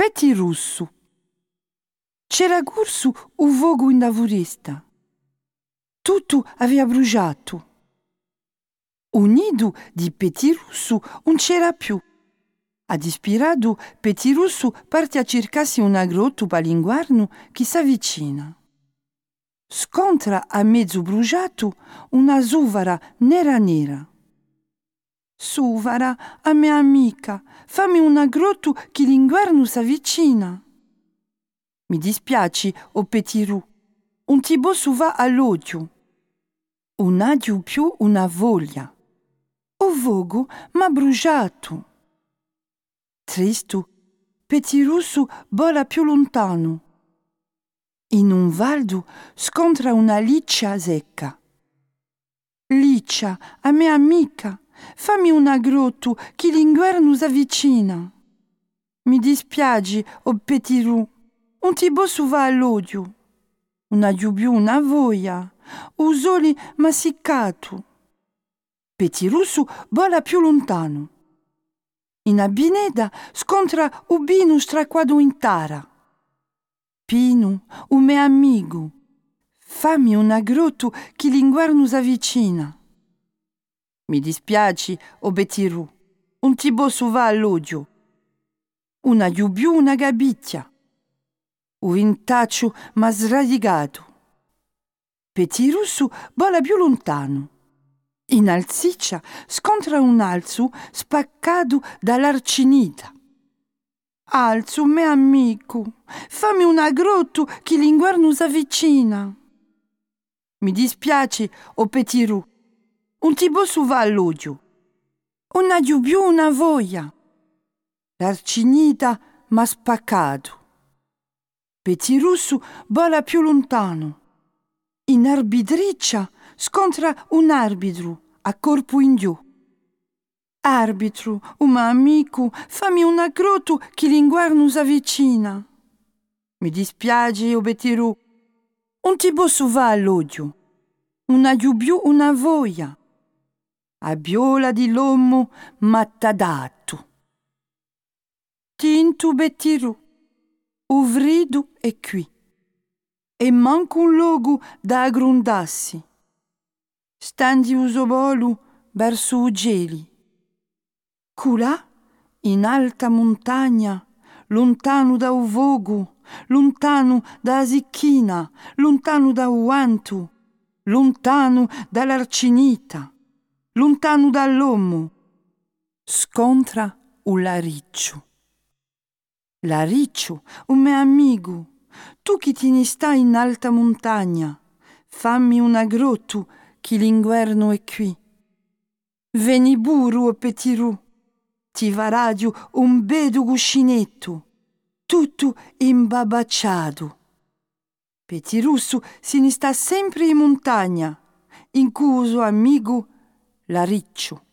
Petirussu. C'era corso un fogo in la foresta. Tutto aveva bruciato. Un nido di Petirussu non c'era più. Disperato, Petirussu parte a cercarsi una grotta palinguarno che s'avvicina. Scontra a mezzo bruciato una suvara nera. Suvara, a mia amica, fammi una grotta che l'inguarno s'avvicina. Mi dispiaci, o Petirù, non ti posso va all'odio. Non ho più una voglia. O vogo m'ha bruciato. Tristo, Petirussu vola più lontano. In un valdo scontra una liccia secca. Liccia, a mia amica, fammi una grotta che l'inguarno s'avvicina. Mi dispiaci, o Petirù, non ti posso va all'odio. Non ho più una voglia. O sole m'ha seccato. Petirussu vola più lontano. In abbineda scontra un bino straquato in tara. Pino, un mio amico, fammi una grotta che l'inguarno s'avvicina. Mi dispiaci, o Petirù, non ti posso va all'odio. Non ho più una gabiccia. O ventaccio m'ha sradicato. Petirussu vola più lontano. In alziccia scontra un alzu spaccato dall'arcinita. Alzu, mio amico, fammi una grotta che l'inguarno s'avvicina. Mi dispiace, o Petirù, non ti posso va all'odio. Non ho più una voglia. L'arcinita m'ha spaccato. Petirussu vola più lontano. In arbitriccia scontra un arbitro a corpo in giù. Arbitro, un mio amico, fammi una grotta che l'inguarno s'avvicina. Mi dispiace, o Petirù, non ti posso va all'odio. Non ho più una voglia. A viola di l'uomo m'ha dato. Tinto Petirù, o vrido è qui. E manco un luogo da aggrondassi. Standi usobolu verso i geli. Culà, in alta montagna, lontano da un vogo, lontano da sicchina, lontano da uantu, lontano dall'arcinita, lontano dall'uomo, scontra un lariccio. Lariccio, un mio amico, tu che te ne stai in alta montagna, fammi una grotta che l'inguarno è qui. Veni buru, o Petirù, ti va radio un bedo cuscinetto, tutto imbabacciato. Petirussu se ne sta sempre in montagna, in cuso amico Lariccio.